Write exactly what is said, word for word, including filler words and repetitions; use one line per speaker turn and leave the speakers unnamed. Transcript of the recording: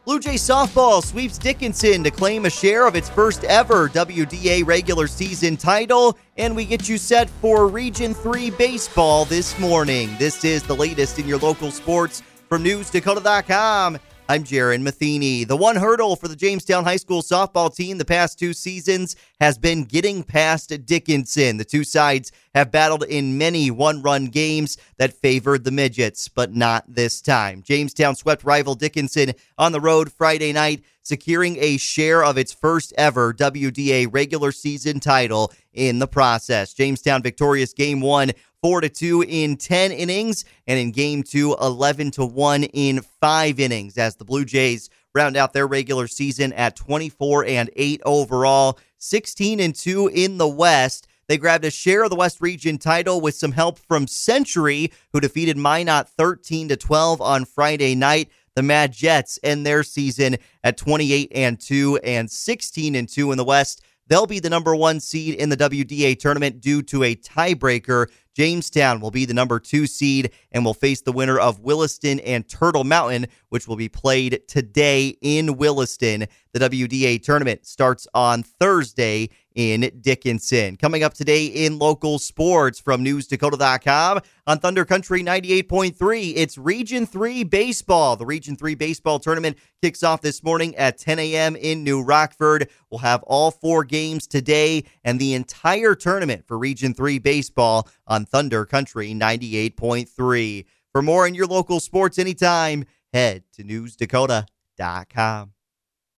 Blue Jay softball sweeps Dickinson to claim a share of its first ever W D A regular season title, and we get you set for Region three baseball this morning. This is the latest in your local sports from news dakota dot com. I'm Jaron Matheny. The one hurdle for the Jamestown High School softball team the past two seasons has been getting past Dickinson. The two sides have battled in many one-run games that favored the Midgets, but not this time. Jamestown swept rival Dickinson on the road Friday night, securing a share of its first ever W D A regular season title in the process. Jamestown victorious game one, four to two in ten innings, and in game two, eleven to one in five innings, as the Blue Jays round out their regular season at twenty-four and eight overall, sixteen and two in the West. They grabbed a share of the West Region title with some help from Century, who defeated Minot thirteen to twelve on Friday night. The Mad Jets end their season at twenty-eight and two and sixteen and two in the West. They'll be the number one seed in the W D A tournament due to a tiebreaker. Jamestown will be the number two seed and will face the winner of Williston and Turtle Mountain, which will be played today in Williston. The W D A tournament starts on Thursday in Dickinson. Coming up today in local sports from news dakota dot com on Thunder Country ninety-eight point three, it's Region three baseball. The Region three baseball tournament kicks off this morning at ten a.m. in New Rockford. We'll have all four games today and the entire tournament for Region three baseball on Thunder Country ninety-eight point three. For more on your local sports anytime, head to news dakota dot com.